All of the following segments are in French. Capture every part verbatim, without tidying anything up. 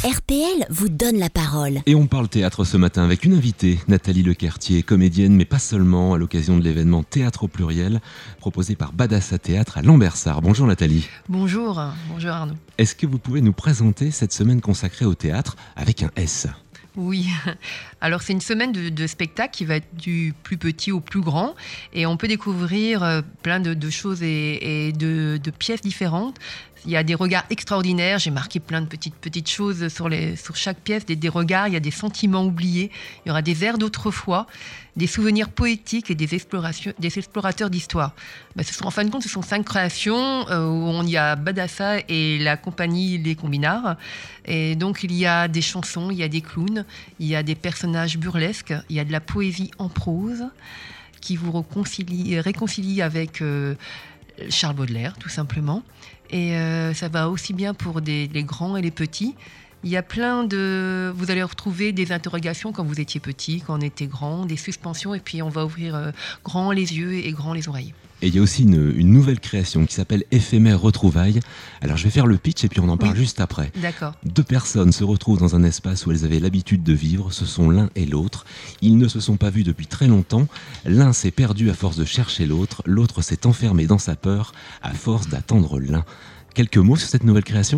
R P L vous donne la parole. Et on parle théâtre ce matin avec une invitée, Nathalie Lequertier, comédienne, mais pas seulement, à l'occasion de l'événement Théâtre au pluriel, proposé par Badassa Théâtre à Lambersart. Bonjour Nathalie. Bonjour, bonjour Arnaud. Est-ce que vous pouvez nous présenter cette semaine consacrée au théâtre avec un S ? Oui, alors c'est une semaine de, de spectacle qui va être du plus petit au plus grand et on peut découvrir plein de, de choses et, et de, de pièces différentes. Il y a des regards extraordinaires, j'ai marqué plein de petites, petites choses sur, les, sur chaque pièce, des, des regards, il y a des sentiments oubliés, il y aura des airs d'autrefois, des souvenirs poétiques et des, explorations, des explorateurs d'histoire. Ben, ce sont, en fin de compte, ce sont cinq créations euh, où on y a Badassa et la compagnie Les Combinards. Et donc il y a des chansons, il y a des clowns, il y a des personnages burlesques, il y a de la poésie en prose qui vous réconcilie, réconcilie avec euh, Charles Baudelaire, tout simplement. Et euh, ça va aussi bien pour des, les grands et les petits. Il y a plein de... Vous allez retrouver des interrogations quand vous étiez petit, quand on était grand, des suspensions, et puis on va ouvrir euh, grand les yeux et grand les oreilles. Et il y a aussi une, une nouvelle création qui s'appelle Éphémère Retrouvailles. Alors je vais faire le pitch et puis on en parle oui. juste après. D'accord. Deux personnes se retrouvent dans un espace où elles avaient l'habitude de vivre. Ce sont l'un et l'autre. Ils ne se sont pas vus depuis très longtemps. L'un s'est perdu à force de chercher l'autre. L'autre s'est enfermé dans sa peur à force d'attendre l'un. Quelques mots sur cette nouvelle création ?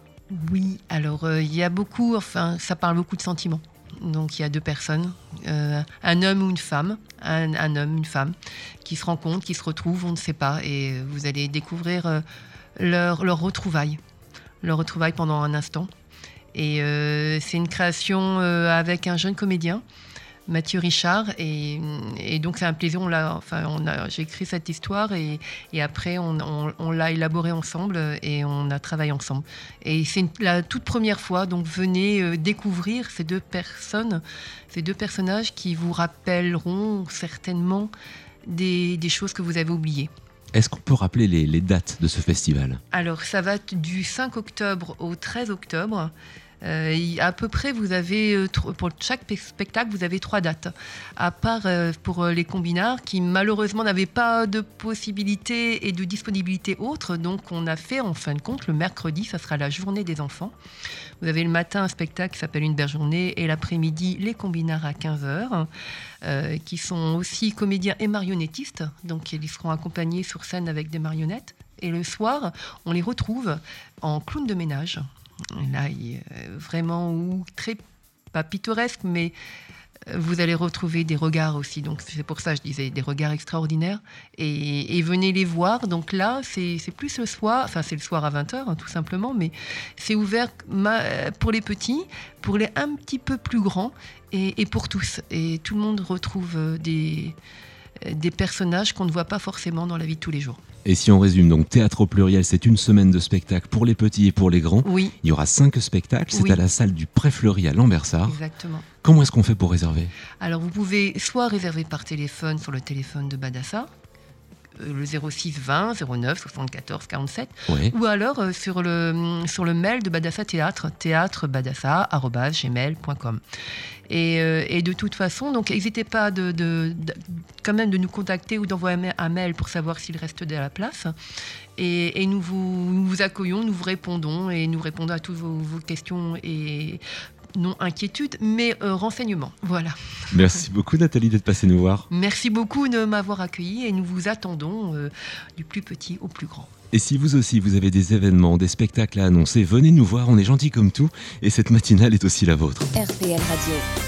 Oui, alors il euh, y a beaucoup, enfin ça parle beaucoup de sentiments. Donc il y a deux personnes, euh, un homme ou une femme, un, un homme, une femme, qui se rencontrent, qui se retrouvent, on ne sait pas, et vous allez découvrir euh, leur, leur retrouvaille, leur retrouvaille pendant un instant. Et euh, c'est une création euh, avec un jeune comédien, Mathieu Richard, et, et donc c'est un plaisir. On l'a, enfin, on a, j'ai écrit cette histoire et, et après on, on, on l'a élaborée ensemble et on a travaillé ensemble. Et c'est une, la toute première fois, donc venez euh, découvrir ces deux personnes, ces deux personnages qui vous rappelleront certainement des, des choses que vous avez oubliées. Est-ce qu'on peut rappeler les, les dates de ce festival ? Alors ça va du cinq octobre au treize octobre. Euh, à peu près, vous avez, pour chaque spectacle, vous avez trois dates. À part euh, pour les Combinards, qui malheureusement n'avaient pas de possibilité et de disponibilité autre. Donc, on a fait, en fin de compte, le mercredi, ça sera la journée des enfants. Vous avez le matin un spectacle qui s'appelle Une belle journée et l'après-midi, les Combinards à quinze heures, euh, qui sont aussi comédiens et marionnettistes. Donc, ils seront accompagnés sur scène avec des marionnettes. Et le soir, on les retrouve en clown de ménage. Là, il est vraiment ou très, pas pittoresque, mais vous allez retrouver des regards aussi. Donc, c'est pour ça que je disais des regards extraordinaires. Et, et venez les voir. Donc là, c'est, c'est plus le soir, enfin, c'est le soir à vingt heures, hein, tout simplement, mais c'est ouvert pour les petits, pour les un petit peu plus grands et, et pour tous. Et tout le monde retrouve des, des personnages qu'on ne voit pas forcément dans la vie de tous les jours. Et si on résume, donc Théâtre au pluriel, c'est une semaine de spectacle pour les petits et pour les grands. Oui. Il y aura cinq spectacles, c'est oui. à la salle du Pré-Fleury à Lambersart. Exactement. Comment est-ce qu'on fait pour réserver ? Alors vous pouvez soit réserver par téléphone sur le téléphone de Badassa, le zéro six vingt zéro neuf soixante-quatorze quarante-sept, ouais. ou alors euh, sur, le, sur le mail de Badassa Théâtre, théâtrebadassa arobase gmail point com. Et, euh, et de toute façon, donc n'hésitez pas de, de, de, quand même de nous contacter ou d'envoyer un mail pour savoir s'il reste de la place. Et, et nous, vous, nous vous accueillons, nous vous répondons et nous répondons à toutes vos, vos questions et non inquiétudes, mais euh, renseignements. Voilà. Merci beaucoup Nathalie d'être passée nous voir. Merci beaucoup de m'avoir accueilli et nous vous attendons euh, du plus petit au plus grand. Et si vous aussi vous avez des événements, des spectacles à annoncer, venez nous voir, on est gentils comme tout et cette matinale est aussi la vôtre. R P L Radio.